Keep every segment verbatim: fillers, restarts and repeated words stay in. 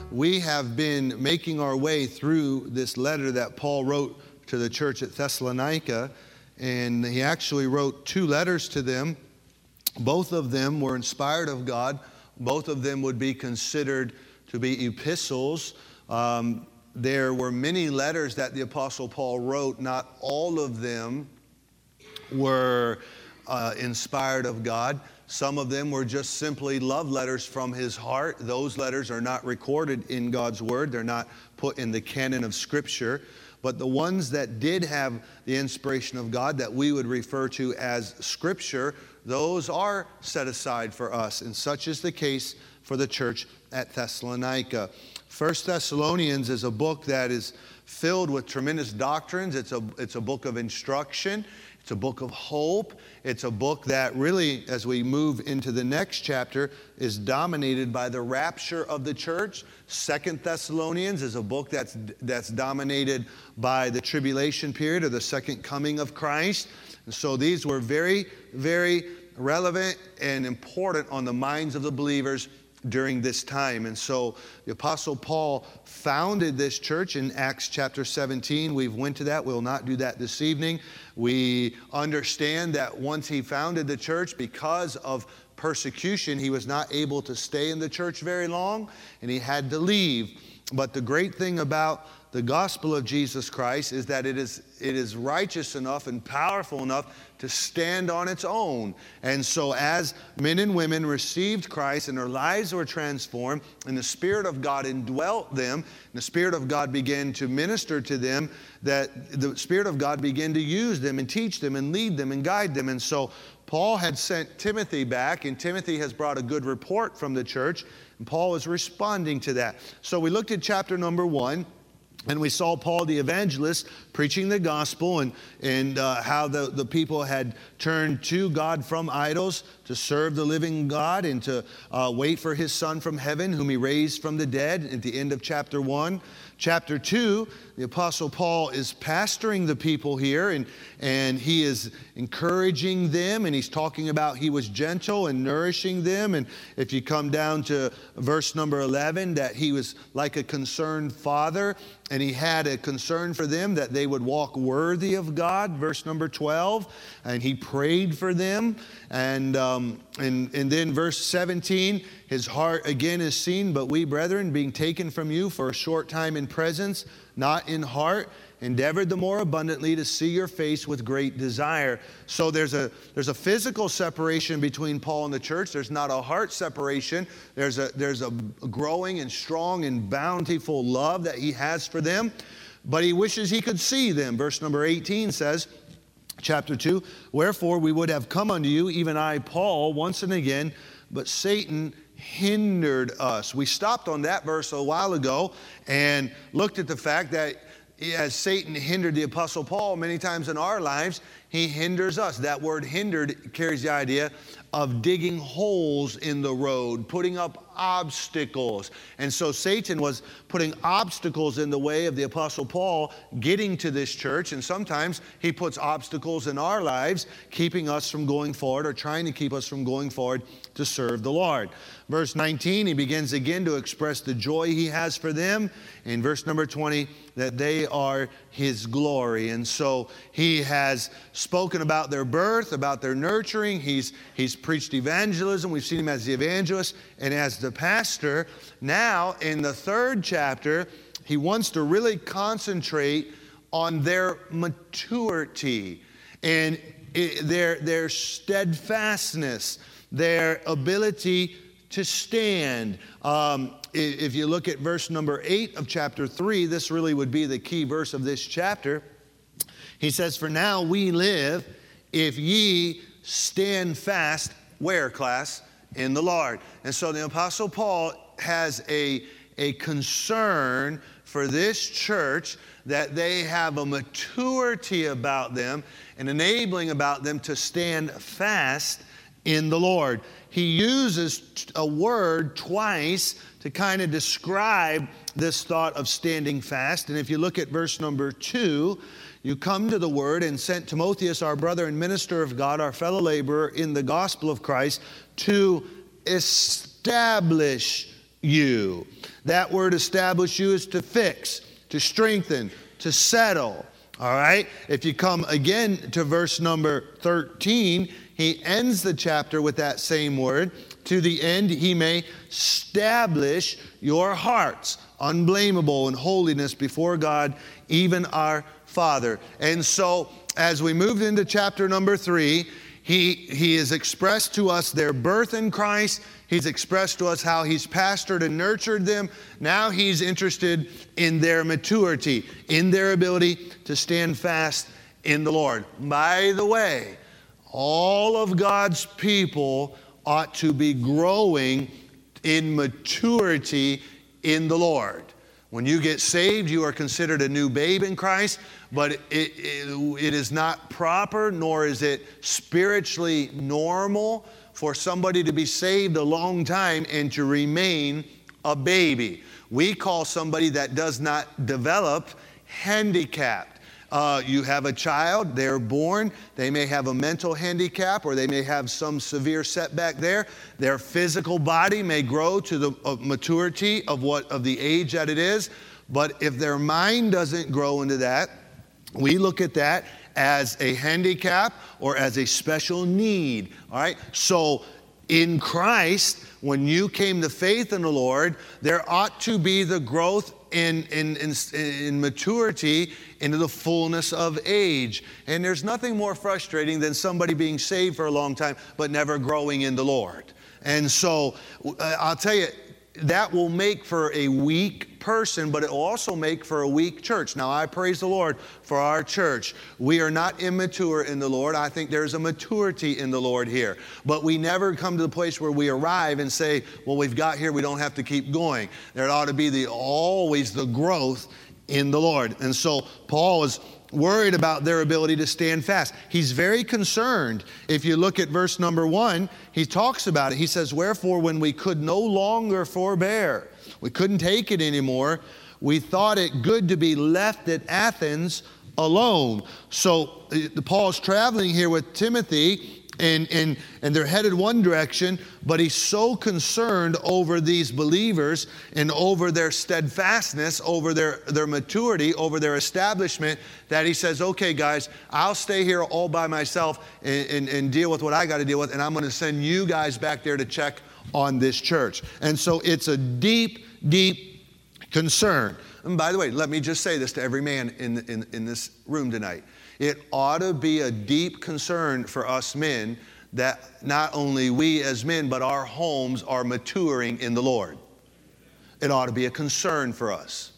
we have been making our way through this letter that Paul wrote to the church at Thessalonica, and he actually wrote two letters to them. Both of them were inspired of God. Both of them would be considered to be epistles. Um, there were many letters that the Apostle Paul wrote. Not all of them were uh, inspired of God. Some of them were just simply love letters from his heart. Those letters are not recorded in God's Word. They're not put in the canon of Scripture. But the ones that did have the inspiration of God that we would refer to as Scripture, those are set aside for us. And such is the case for the church at Thessalonica. First Thessalonians is a book that is filled with tremendous doctrines. It's a, it's a book of instruction. It's a book of hope. It's a book that really, as we move into the next chapter, is dominated by the rapture of the church. Second Thessalonians is a book that's, that's dominated by the tribulation period, or the second coming of Christ. And so these were very, very relevant and important on the minds of the believers during this time. And so the Apostle Paul founded this church in Acts chapter seventeen. We've went to that. We'll not do that this evening. We understand that once he founded the church, because of persecution, he was not able to stay in the church very long, and he had to leave. But the great thing about the gospel of Jesus Christ is that it is, it is righteous enough and powerful enough to stand on its own. And so as men and women received Christ and their lives were transformed and the Spirit of God indwelt them, and the Spirit of God began to minister to them, that the Spirit of God began to use them and teach them and lead them and guide them. And so Paul had sent Timothy back, and Timothy has brought a good report from the church, and Paul is responding to that. So we looked at chapter number one, and we saw Paul the evangelist preaching the gospel, and, and uh, how the, the people had turned to God from idols to serve the living God and to uh, wait for his Son from heaven, whom he raised from the dead at the end of chapter one. Chapter two, the Apostle Paul is pastoring the people here, and, and he is encouraging them, and he's talking about he was gentle and nourishing them. And if you come down to verse number eleven, that he was like a concerned father, and he had a concern for them that they would walk worthy of God. Verse number twelve, and he prayed for them. And, um, and, and then verse seventeen, his heart again is seen, but we, brethren, being taken from you for a short time in presence, not in heart, endeavored the more abundantly to see your face with great desire. So there's a, there's a physical separation between Paul and the church. There's not a heart separation. There's a, there's a growing and strong and bountiful love that he has for them, but he wishes he could see them. Verse number eighteen says, chapter two, wherefore we would have come unto you, even I, Paul, once and again, but Satan hindered us. We stopped on that verse a while ago and looked at the fact that as Satan hindered the Apostle Paul many times in our lives, he hinders us. That word hindered carries the idea of digging holes in the road, putting up obstacles. And so Satan was putting obstacles in the way of the Apostle Paul getting to this church. And sometimes he puts obstacles in our lives, keeping us from going forward, or trying to keep us from going forward to serve the Lord. Verse nineteen, he begins again to express the joy he has for them. In verse number twenty, that they are his glory. And so he has spoken about their birth, about their nurturing. He's, he's preached evangelism. We've seen him as the evangelist and as the pastor. Now, in the third chapter, he wants to really concentrate on their maturity and their, their steadfastness, their ability to stand. Um, if you look at verse number eight of chapter three, this really would be the key verse of this chapter. He says, for now we live if ye stand fast, where, class? In the Lord. And so the Apostle Paul has a, a concern for this church, that they have a maturity about them and enabling about them to stand fast in the Lord. He uses a word twice to kind of describe this thought of standing fast. And if you look at verse number two, you come to the word, and sent Timotheus, our brother and minister of God, our fellow laborer in the gospel of Christ, to establish you. That word establish you is to fix, to strengthen, to settle. All right? If you come again to verse number thirteen, he ends the chapter with that same word. To the end he may establish your hearts, unblameable in holiness before God, even our Father. And so, as we moved into chapter number three, he, he has expressed to us their birth in Christ. He's expressed to us how he's pastored and nurtured them. Now he's interested in their maturity, in their ability to stand fast in the Lord. By the way, all of God's people ought to be growing in maturity in the Lord. When you get saved, you are considered a new babe in Christ, but it, it, it is not proper, nor is it spiritually normal for somebody to be saved a long time and to remain a baby. We call somebody that does not develop handicapped. Uh, you have a child, they're born, they may have a mental handicap or they may have some severe setback there. Their physical body may grow to the uh, maturity of what of the age that it is, but if their mind doesn't grow into that, we look at that as a handicap or as a special need. All right? So in Christ, when you came to faith in the Lord, there ought to be the growth in, in, in, in maturity into the fullness of age. And there's nothing more frustrating than somebody being saved for a long time but never growing in the Lord. And so uh, I'll tell you, that will make for a weak person, but it will also make for a weak church. Now, I praise the Lord for our church. We are not immature in the Lord. I think there's a maturity in the Lord here. But we never come to the place where we arrive and say, well, we've got here, we don't have to keep going. There ought to be the always the growth in the Lord. And so Paul is worried about their ability to stand fast. He's very concerned. If you look at verse number one, he talks about it. He says, wherefore, when we could no longer forbear, we couldn't take it anymore, we thought it good to be left at Athens alone. So uh, Paul's traveling here with Timothy, and, and, and they're headed one direction, but he's so concerned over these believers and over their steadfastness, over their, their maturity, over their establishment, that he says, okay, guys, I'll stay here all by myself and, and, and deal with what I got to deal with, and I'm going to send you guys back there to check on this church. And so it's a deep, deep concern. And by the way, let me just say this to every man in, in, in this room tonight. It ought to be a deep concern for us men that not only we as men, but our homes are maturing in the Lord. It ought to be a concern for us.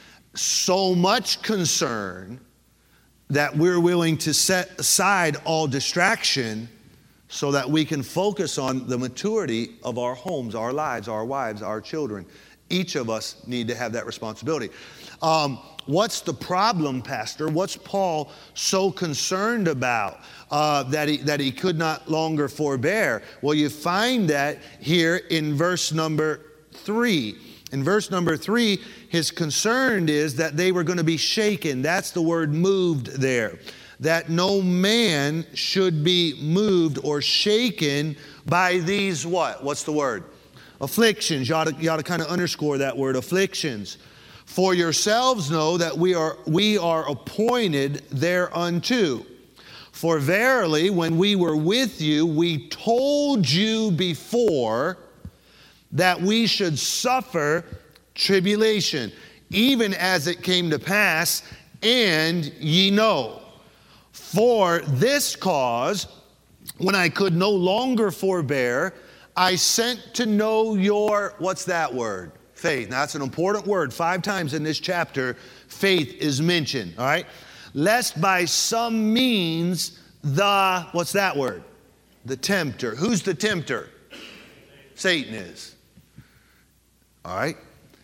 So much concern that we're willing to set aside all distraction so that we can focus on the maturity of our homes, our lives, our wives, our children. Each of us need to have that responsibility. Um, what's the problem, Pastor? What's Paul so concerned about uh, that he that he could not longer forbear? Well, you find that here in verse number three. In verse number three, his concern is that they were going to be shaken. That's the word moved there. That no man should be moved or shaken by these what? What's the word? Afflictions. You ought to, you ought to kind of underscore that word, afflictions. For yourselves know that we are, we are appointed thereunto. For verily, when we were with you, we told you before that we should suffer tribulation, even as it came to pass, and ye know. For this cause, when I could no longer forbear, I sent to know your, what's that word? Faith. Now, that's an important word. Five times in this chapter, faith is mentioned, all right? Lest by some means the, what's that word? The tempter. Who's the tempter? Satan is. All right?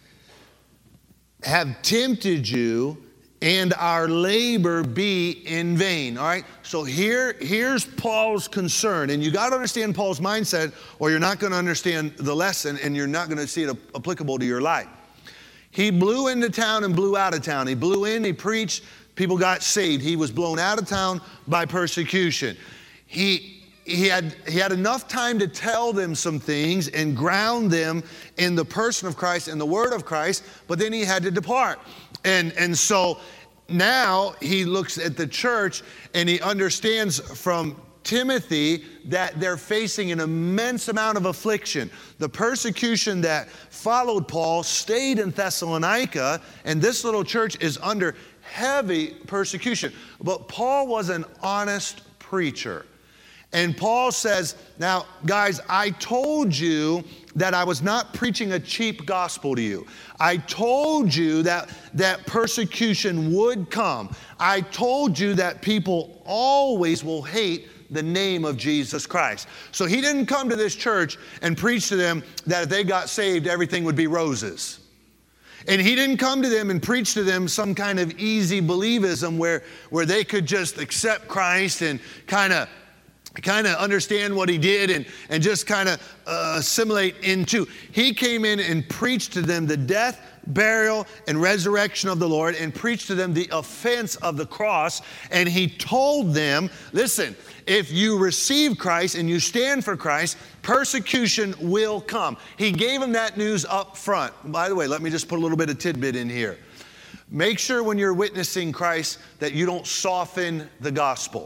Have tempted you, and our labor be in vain. All right? So here, here's Paul's concern. And you got to understand Paul's mindset, or you're not going to understand the lesson, and you're not going to see it applicable to your life. He blew into town and blew out of town. He blew in, he preached, people got saved. He was blown out of town by persecution. He he had, he had enough time to tell them some things and ground them in the person of Christ and the word of Christ, but then he had to depart. And, and so now he looks at the church and he understands from Timothy that they're facing an immense amount of affliction. The persecution that followed Paul stayed in Thessalonica, and this little church is under heavy persecution. But Paul was an honest preacher. And Paul says, now, guys, I told you that I was not preaching a cheap gospel to you. I told you that, that persecution would come. I told you that people always will hate the name of Jesus Christ. So he didn't come to this church and preach to them that if they got saved, everything would be roses. And he didn't come to them and preach to them some kind of easy believism where, where they could just accept Christ and kind of kind of understand what he did and, and just kind of uh, assimilate into. He came in and preached to them the death, burial, and resurrection of the Lord, and preached to them the offense of the cross. And he told them, listen, if you receive Christ and you stand for Christ, persecution will come. He gave them that news up front. By the way, let me just put a little bit of tidbit in here. Make sure when you're witnessing Christ that you don't soften the gospel.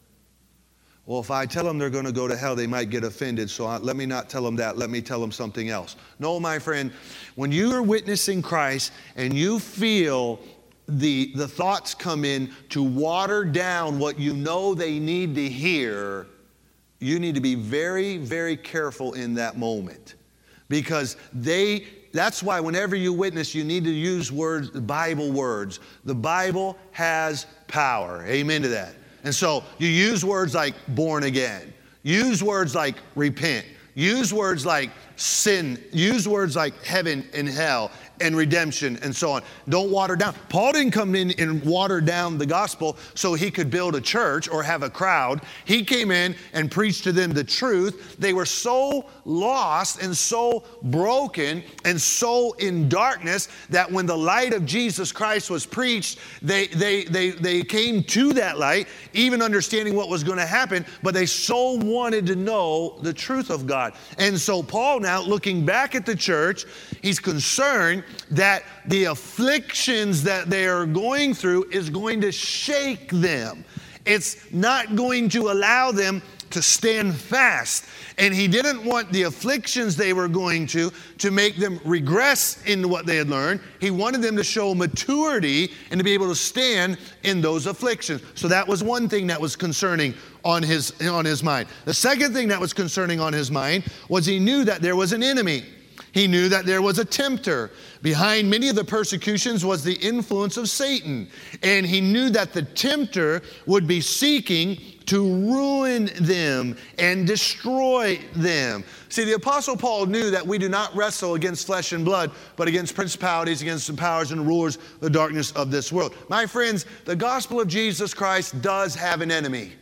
Well, if I tell them they're going to go to hell, they might get offended, so I, let me not tell them that. Let me tell them something else. No, my friend, when you are witnessing Christ and you feel the, the thoughts come in to water down what you know they need to hear, you need to be very, very careful in that moment. Because they, that's why whenever you witness, you need to use words, Bible words. The Bible has power. Amen to that. And so you use words like born again. Use words like repent. Use words like sin. Use words like heaven and hell and redemption and so on. Don't water down. Paul didn't come in and water down the gospel so he could build a church or have a crowd. He came in and preached to them the truth. They were so lost and so broken and so in darkness that when the light of Jesus Christ was preached, they, they, they, they came to that light, even understanding what was going to happen, but they so wanted to know the truth of God. And so Paul now, looking back at the church, he's concerned that the afflictions that they are going through is going to shake them. It's not going to allow them to stand fast. And he didn't want the afflictions they were going to to make them regress in what they had learned. He wanted them to show maturity and to be able to stand in those afflictions. So that was one thing that was concerning on his, on his mind. The second thing that was concerning on his mind was he knew that there was an enemy. He knew that there was a tempter. Behind many of the persecutions was the influence of Satan. And he knew that the tempter would be seeking to ruin them and destroy them. See, the Apostle Paul knew that we do not wrestle against flesh and blood, but against principalities, against the powers and rulers of the darkness of this world. My friends, the gospel of Jesus Christ does have an enemy.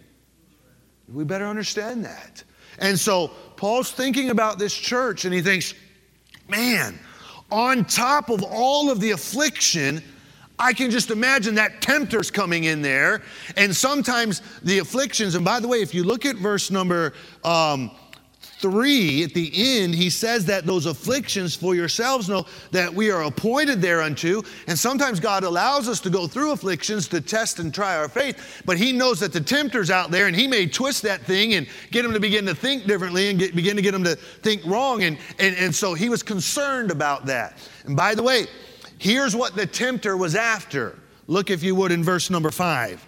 We better understand that. And so Paul's thinking about this church and he thinks, man, on top of all of the affliction, I can just imagine that tempter's coming in there. And sometimes the afflictions, and by the way, if you look at verse number um, three, at the end, he says that those afflictions for yourselves know that we are appointed thereunto. And sometimes God allows us to go through afflictions to test and try our faith. But he knows that the tempter's out there and he may twist that thing and get them to begin to think differently and get, begin to get them to think wrong. And, and, and so he was concerned about that. And by the way, here's what the tempter was after. Look, if you would, in verse number five.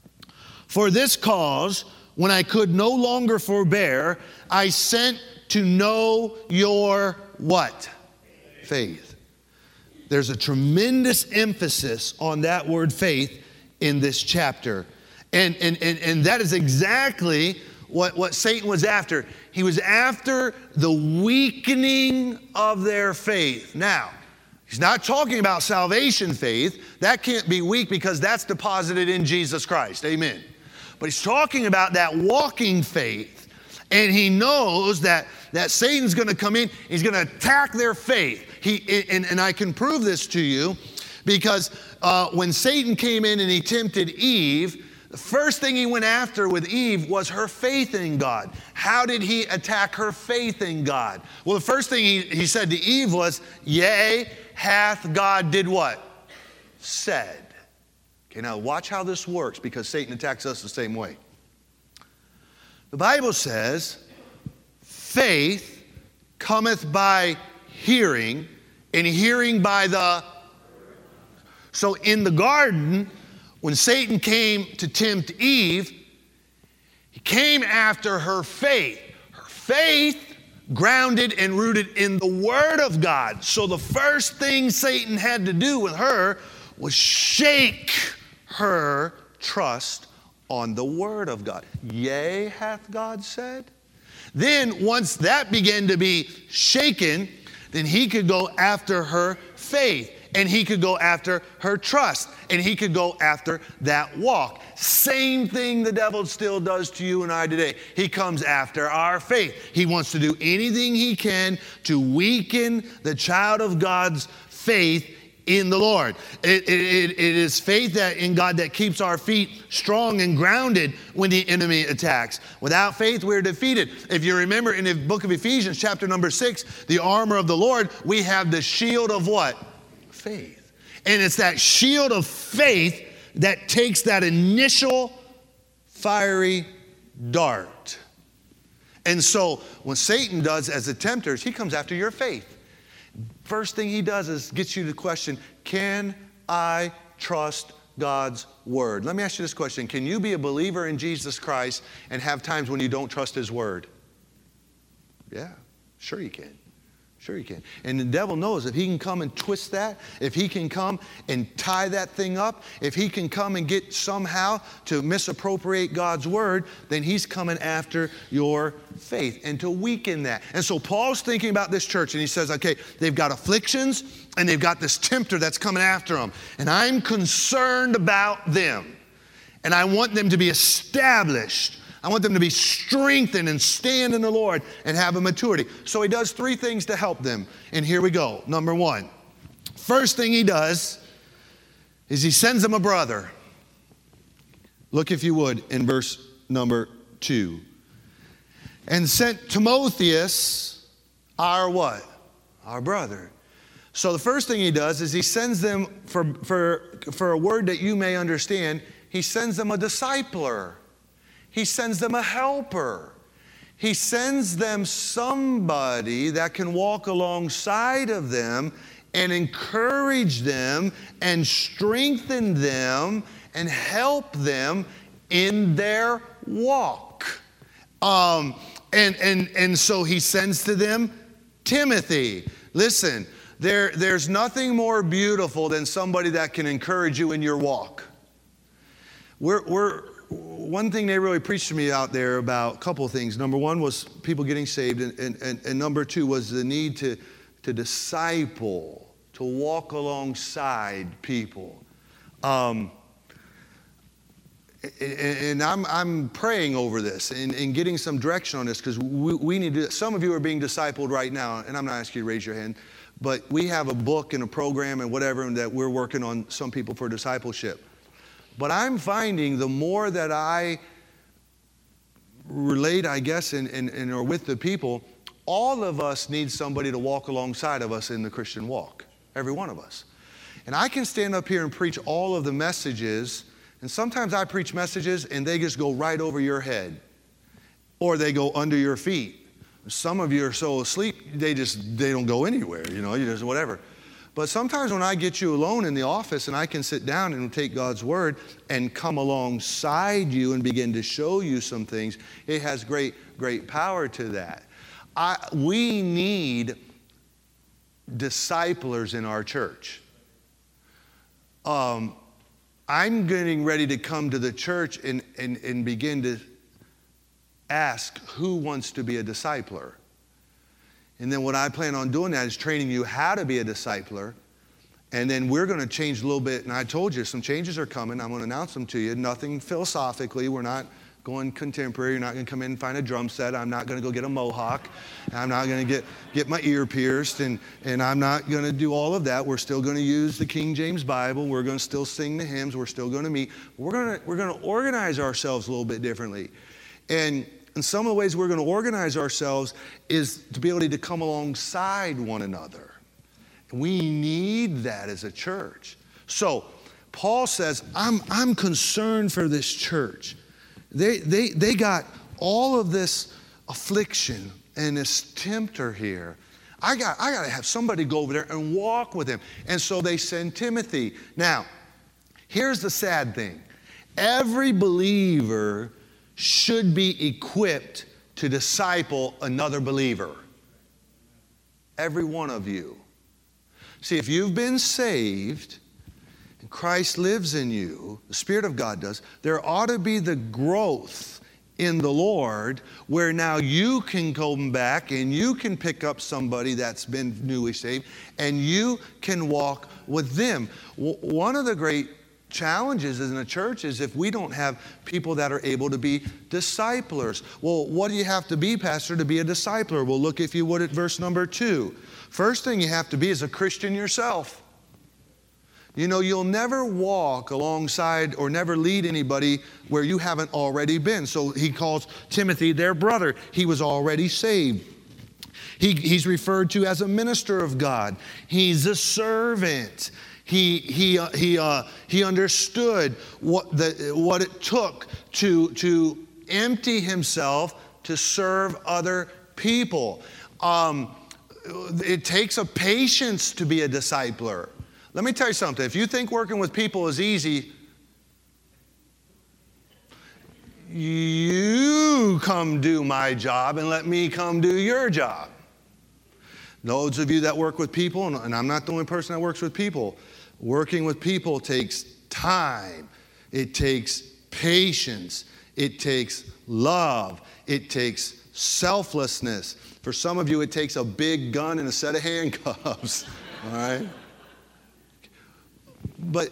For this cause, when I could no longer forbear, I sent to know your what? Faith. There's a tremendous emphasis on that word faith in this chapter. And, and, and, and that is exactly what, what Satan was after. He was after the weakening of their faith. Now, he's not talking about salvation faith. That can't be weak because that's deposited in Jesus Christ. Amen. But he's talking about that walking faith. And he knows that, that Satan's going to come in. He's going to attack their faith. He, and, and I can prove this to you because uh, when Satan came in and he tempted Eve, The first thing he went after with Eve was her faith in God. How did he attack her faith in God? Well, the first thing he, he said to Eve was, yea, hath God did what? Said. Okay, now watch how this works, because Satan attacks us the same way. The Bible says, faith cometh by hearing, and hearing by the... So in the garden, when Satan came to tempt Eve, he came after her faith. Her faith grounded and rooted in the Word of God. So the first thing Satan had to do with her was shake her trust on the Word of God. Yea, hath God said? Then once that began to be shaken, then he could go after her faith, and he could go after her trust, and he could go after that walk. Same thing the devil still does to you and I today. He comes after our faith. He wants to do anything he can to weaken the child of God's faith in the Lord. It, it, it is faith that in God that keeps our feet strong and grounded when the enemy attacks. Without faith, we're defeated. If you remember in the book of Ephesians, chapter number six, the armor of the Lord, we have the shield of what? Faith. And it's that shield of faith that takes that initial fiery dart. And so what Satan does as a tempter is he comes after your faith. First thing he does is gets you to question, can I trust God's Word? Let me ask you this question. Can you be a believer in Jesus Christ and have times when you don't trust His Word? Yeah, sure you can. Sure you can. And the devil knows if he can come and twist that, if he can come and tie that thing up, if he can come and get somehow to misappropriate God's Word, then he's coming after your faith and to weaken that. And so Paul's thinking about this church, and he says, okay, they've got afflictions and they've got this tempter that's coming after them. And I'm concerned about them. And I want them to be established. I want them to be strengthened and stand in the Lord and have a maturity. So he does three things to help them. And here we go. Number one, first thing he does is he sends them a brother. Look, if you would, in verse number two. And sent Timotheus, our what? Our brother. So the first thing he does is he sends them, for, for, for a word that you may understand, he sends them a discipler. He sends them a helper. He sends them somebody that can walk alongside of them and encourage them and strengthen them and help them in their walk. Um, and, and, and so he sends to them Timothy. Listen, there, there's nothing more beautiful than somebody that can encourage you in your walk. We're, we're, One thing they really preached to me out there about a couple of things. Number one was people getting saved, and, and, and, and number two was the need to, to disciple, to walk alongside people. Um, and, and I'm, I'm praying over this and, and getting some direction on this, because we, we need to, some of you are being discipled right now, and I'm not asking you to raise your hand, but we have a book and a program and whatever, and that we're working on some people for discipleship. But I'm finding the more that I relate, I guess, and, and, and are with the people, all of us need somebody to walk alongside of us in the Christian walk. Every one of us. And I can stand up here and preach all of the messages, and sometimes I preach messages and they just go right over your head. Or they go under your feet. Some of you are so asleep, they just, they don't go anywhere, you know, you just whatever. But sometimes when I get you alone in the office and I can sit down and take God's Word and come alongside you and begin to show you some things, it has great, great power to that. I, we need disciplers in our church. Um, I'm getting ready to come to the church and, and, and begin to ask who wants to be a discipler. And then what I plan on doing that is training you how to be a discipler. And then we're going to change a little bit. And I told you some changes are coming. I'm going to announce them to you. Nothing philosophically. We're not going contemporary. You're not going to come in and find a drum set. I'm not going to go get a mohawk. I'm not going to get, get my ear pierced. And, and I'm not going to do all of that. We're still going to use the King James Bible. We're going to still sing the hymns. We're still going to meet. We're going to, we're going to organize ourselves a little bit differently. And, and some of the ways we're going to organize ourselves is to be able to come alongside one another. We need that as a church. So Paul says, I'm, I'm concerned for this church. They, they, they got all of this affliction and this tempter here. I got, I got to have somebody go over there and walk with him. And so they send Timothy. Now, here's the sad thing. Every believer should be equipped to disciple another believer. Every one of you. See, if you've been saved, and Christ lives in you, the Spirit of God does, there ought to be the growth in the Lord where now you can come back and you can pick up somebody that's been newly saved and you can walk with them. W- one of the great challenges in a church is if we don't have people that are able to be disciplers. Well, what do you have to be, Pastor, to be a discipler? Well, look, if you would, at verse number two. First thing you have to be is a Christian yourself. You know, you'll never walk alongside or never lead anybody where you haven't already been. So he calls Timothy their brother. He was already saved. He, he's referred to as a minister of God. He's a servant. He, he, uh, he, uh, he understood what, the, what it took to, to empty himself to serve other people. Um, it takes a patience to be a discipler. Let me tell you something. If you think working with people is easy, you come do my job and let me come do your job. Those of you that work with people, and I'm not the only person that works with people, working with people takes time. It takes patience. It takes love. It takes selflessness. For some of you, it takes a big gun and a set of handcuffs. All right? But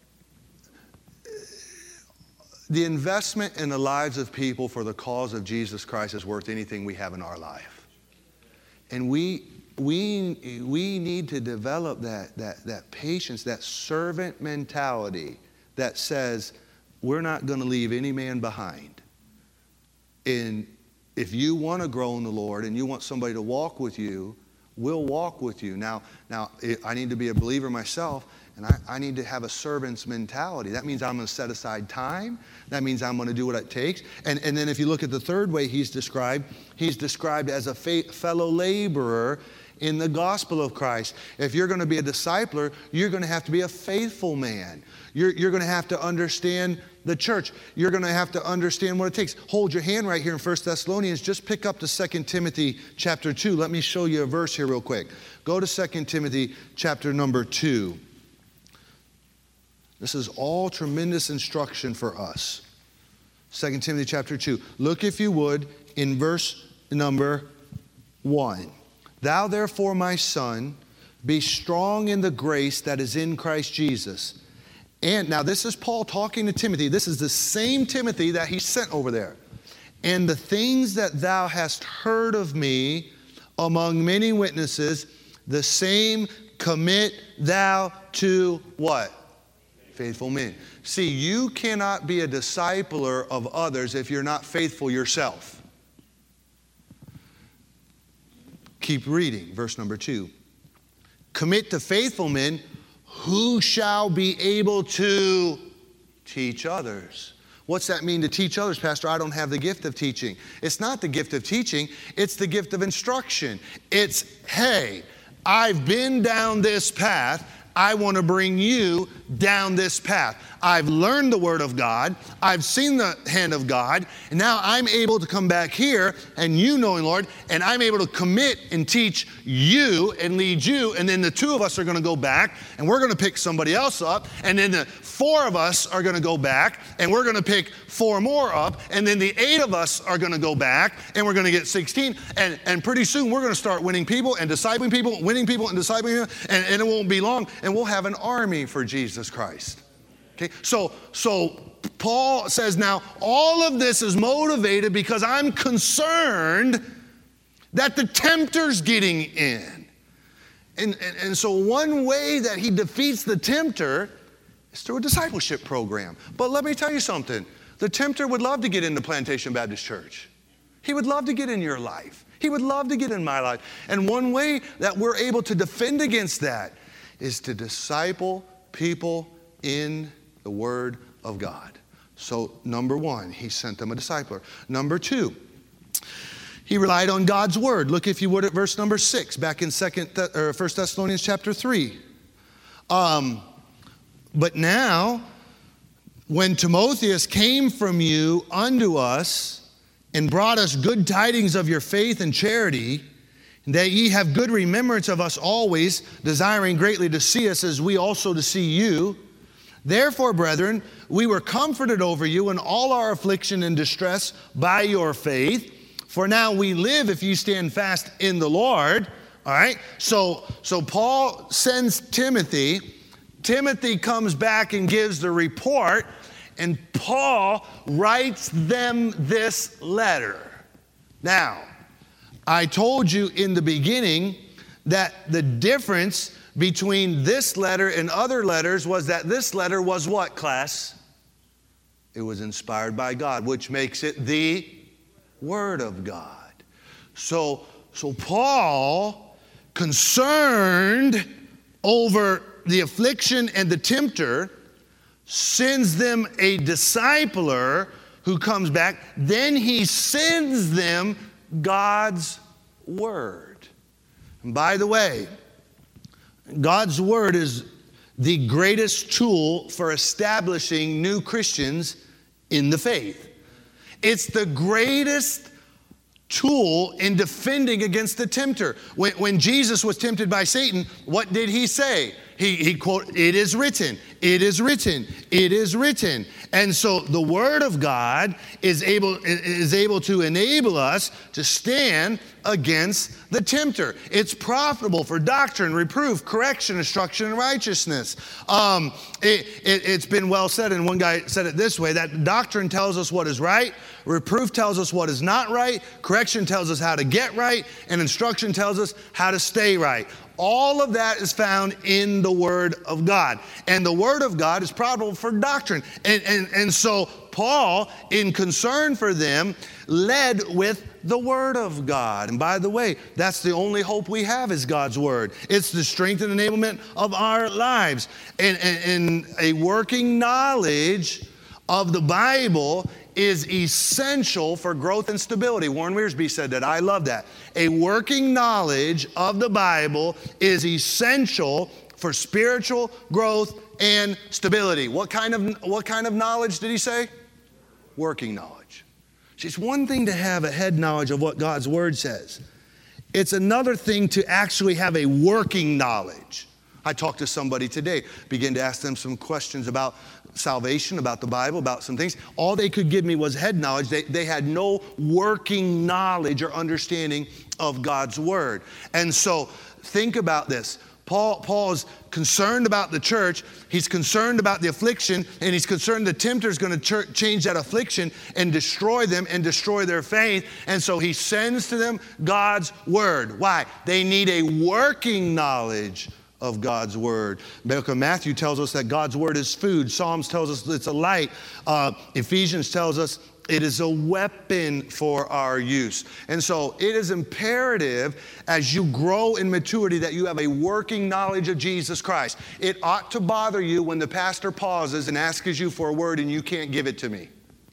the investment in the lives of people for the cause of Jesus Christ is worth anything we have in our life. And we we we need to develop that that that patience, that servant mentality that says we're not going to leave any man behind. And if you want to grow in the Lord and you want somebody to walk with you, we'll walk with you. Now, now I need to be a believer myself. And I, I need to have a servant's mentality. That means I'm going to set aside time. That means I'm going to do what it takes. And, and then if you look at the third way he's described, he's described as a fa- fellow laborer in the gospel of Christ. If you're going to be a discipler, you're going to have to be a faithful man. You're, you're going to have to understand the church. You're going to have to understand what it takes. Hold your hand right here in First Thessalonians. Just pick up to Second Timothy chapter two. Let me show you a verse here real quick. Go to Second Timothy chapter number two. This is all tremendous instruction for us. Second Timothy chapter two. Look, if you would, in verse number one. Thou therefore, my son, be strong in the grace that is in Christ Jesus. And now this is Paul talking to Timothy. This is the same Timothy that he sent over there. And the things that thou hast heard of me among many witnesses, the same commit thou to what? Faithful men. See, you cannot be a discipler of others if you're not faithful yourself. Keep reading, verse number two. Commit to faithful men who shall be able to teach others. What's that mean, to teach others? Pastor, I don't have the gift of teaching. It's not the gift of teaching. It's the gift of instruction. It's, hey, I've been down this path. I want to bring you down this path. I've learned the Word of God. I've seen the hand of God. And now I'm able to come back here and you knowing, Lord, and I'm able to commit and teach you and lead you. And then the two of us are going to go back and we're going to pick somebody else up. And then the four of us are going to go back and we're going to pick four more up. And then the eight of us are going to go back and we're going to get sixteen. And, and pretty soon we're going to start winning people and discipling people, winning people and discipling people. And, and it won't be long. And we'll have an army for Jesus Christ. Okay, so so Paul says, now, all of this is motivated because I'm concerned that the tempter's getting in. And, and, and so one way that he defeats the tempter is through a discipleship program. But let me tell you something. The tempter would love to get into Plantation Baptist Church. He would love to get in your life. He would love to get in my life. And one way that we're able to defend against that is to disciple people in the Word of God. So number one, he sent them a discipler. Number two, he relied on God's Word. Look, if you would, at verse number six, back in Second Th- or First Thessalonians chapter three. Um, but now, when Timotheus came from you unto us and brought us good tidings of your faith and charity, that ye have good remembrance of us always, desiring greatly to see us as we also to see you. Therefore, brethren, we were comforted over you in all our affliction and distress by your faith. For now we live if you stand fast in the Lord. All right? So, so Paul sends Timothy. Timothy comes back and gives the report. And Paul writes them this letter. Now, I told you in the beginning that the difference between this letter and other letters was that this letter was what, class? It was inspired by God, which makes it the Word of God. So, so Paul, concerned over the affliction and the tempter, sends them a discipler who comes back. Then he sends them God's Word. And by the way, God's Word is the greatest tool for establishing new Christians in the faith. It's the greatest tool in defending against the tempter. When, when Jesus was tempted by Satan, what did he say? He, he quote, it is written, it is written, it is written. And so the Word of God is able, is able to enable us to stand against the tempter. It's profitable for doctrine, reproof, correction, instruction, and righteousness. Um, it, it, it's been well said, and one guy said it this way, that doctrine tells us what is right, reproof tells us what is not right, correction tells us how to get right, and instruction tells us how to stay right. All of that is found in the Word of God. And the Word of God is profitable for doctrine. And, and, and so Paul, in concern for them, led with the Word of God. And by the way, that's the only hope we have is God's Word. It's the strength and enablement of our lives. And, and, and a working knowledge of the Bible is essential for growth and stability. Warren Wiersbe said that. I love that. A working knowledge of the Bible is essential for spiritual growth and stability. What kind of, what kind of knowledge did he say? Working knowledge. See, it's one thing to have a head knowledge of what God's Word says. It's another thing to actually have a working knowledge. I talked to somebody today, began to ask them some questions about salvation, about the Bible, about some things. All they could give me was head knowledge. They, they had no working knowledge or understanding of God's Word. And so think about this. Paul, Paul is concerned about the church. He's concerned about the affliction, and he's concerned the tempter is going to ch- change that affliction and destroy them and destroy their faith. And so he sends to them God's Word. Why? They need a working knowledge of God's Word. Matthew tells us that God's Word is food. Psalms tells us it's a light. Uh, Ephesians tells us it is a weapon for our use. And so it is imperative as you grow in maturity that you have a working knowledge of Jesus Christ. It ought to bother you when the pastor pauses and asks you for a word and you can't give it to me.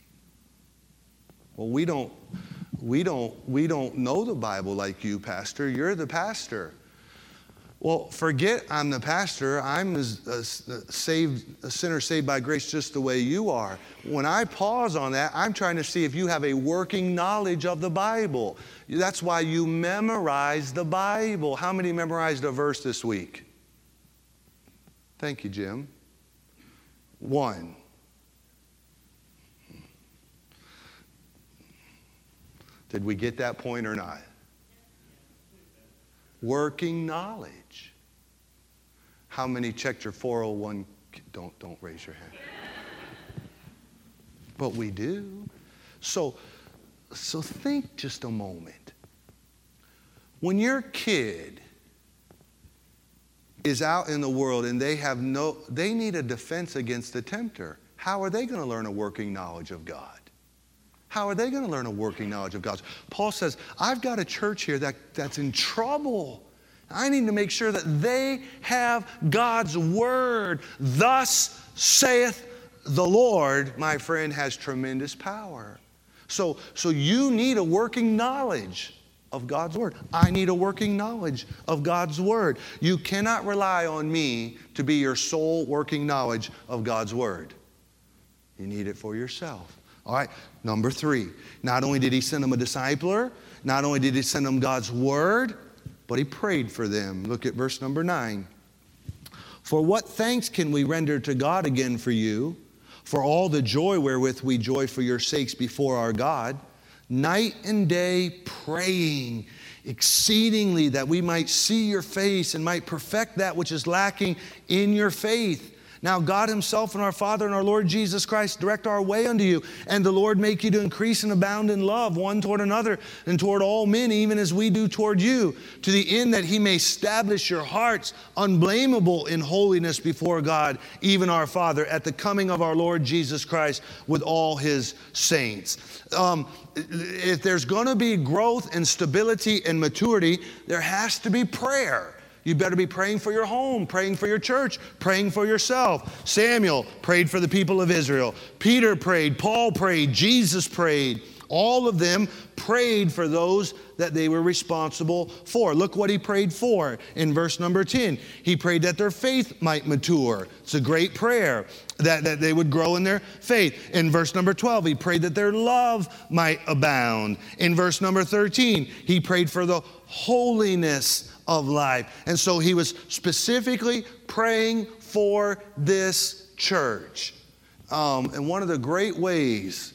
Well, we don't, we don't, we don't know the Bible like you, pastor. You're the pastor. Well, forget I'm the pastor. I'm a, a, saved, a sinner saved by grace just the way you are. When I pause on that, I'm trying to see if you have a working knowledge of the Bible. That's why you memorize the Bible. How many memorized a verse this week? Thank you, Jim. One. Did we get that point or not? Working knowledge. How many checked your four oh one? Don't, don't raise your hand. but we do. So, so think just a moment. When your kid is out in the world and they have no, they need a defense against the tempter, how are they going to learn a working knowledge of God? How are they going to learn a working knowledge of God? Paul says, I've got a church here that, that's in trouble. I need to make sure that they have God's word. Thus saith the Lord, my friend, has tremendous power. So, so you need a working knowledge of God's word. I need a working knowledge of God's word. You cannot rely on me to be your sole working knowledge of God's word. You need it for yourself. All right, number three. Not only did he send them a discipler, not only did he send them God's word, but he prayed for them. Look at verse number nine. For what thanks can we render to God again for you, for all the joy wherewith we joy for your sakes before our God, night and day praying exceedingly that we might see your face and might perfect that which is lacking in your faith. Now God himself and our Father and our Lord Jesus Christ direct our way unto you, and the Lord make you to increase and abound in love one toward another and toward all men, even as we do toward you, to the end that he may establish your hearts unblameable in holiness before God, even our Father, at the coming of our Lord Jesus Christ with all his saints. Um, if there's going to be growth and stability and maturity, there has to be prayer. You better be praying for your home, praying for your church, praying for yourself. Samuel prayed for the people of Israel. Peter prayed. Paul prayed. Jesus prayed. All of them prayed for those that they were responsible for. Look what he prayed for in verse number ten. He prayed that their faith might mature. It's a great prayer, that, that they would grow in their faith. In verse number twelve, he prayed that their love might abound. In verse number thirteen, he prayed for the holiness of life. And so he was specifically praying for this church. Um, and one of the great ways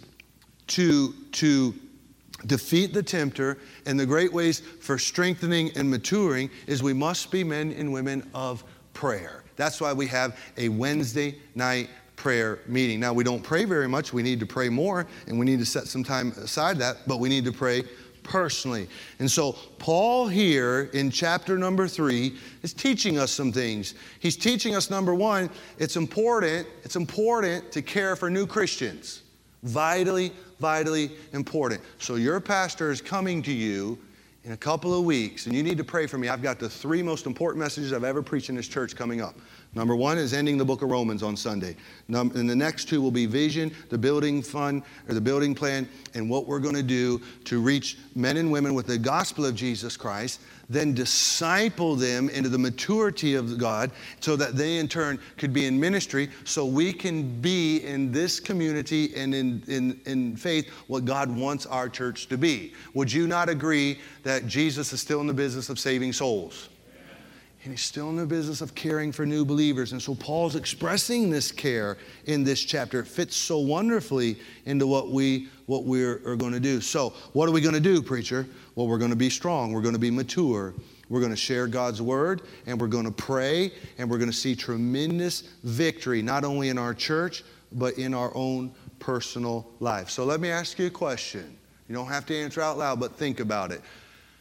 to, to defeat the tempter and the great ways for strengthening and maturing is we must be men and women of prayer. That's why we have a Wednesday night prayer meeting. Now, we don't pray very much. We need to pray more, and we need to set some time aside that, but we need to pray personally. And so Paul here in chapter number three is teaching us some things. He's teaching us, number one, it's important, it's important to care for new Christians. Vitally, vitally important. So your pastor is coming to you in a couple of weeks, and you need to pray for me. I've got the three most important messages I've ever preached in this church coming up. Number one is ending the book of Romans on Sunday. Num- and the next two will be vision, the building fund, or the building plan, and what we're going to do to reach men and women with the gospel of Jesus Christ, then disciple them into the maturity of God so that they in turn could be in ministry, so we can be in this community and in, in, in faith what God wants our church to be. Would you not agree that Jesus is still in the business of saving souls? And he's still in the business of caring for new believers. And so Paul's expressing this care in this chapter. It fits so wonderfully into what, we, what we're are going to do. So what are we going to do, preacher? Well, we're going to be strong. We're going to be mature. We're going to share God's word, and we're going to pray, and we're going to see tremendous victory, not only in our church, but in our own personal life. So let me ask you a question. You don't have to answer out loud, but think about it.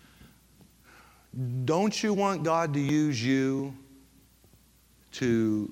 Don't you want God to use you to,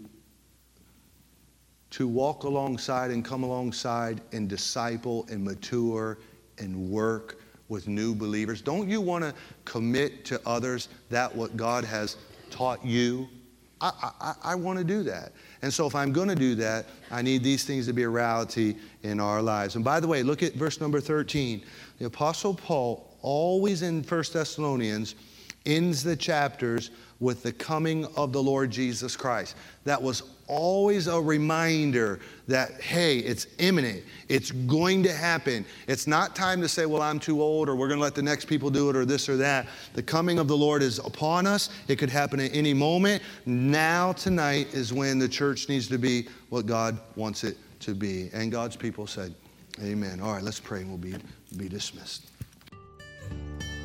to walk alongside and come alongside and disciple and mature and work with new believers? Don't you want to commit to others that what God has taught you? I, I, I want to do that. And so if I'm going to do that, I need these things to be a reality in our lives. And by the way, look at verse number thirteen. The Apostle Paul, always in First Thessalonians, ends the chapters with the coming of the Lord Jesus Christ. That was always a reminder that, hey, it's imminent. It's going to happen. It's not time to say, well, I'm too old, or we're going to let the next people do it, or this or that. The coming of the Lord is upon us. It could happen at any moment. Now, tonight is when the church needs to be what God wants it to be. And God's people said, amen. All right, let's pray and we'll be, be dismissed.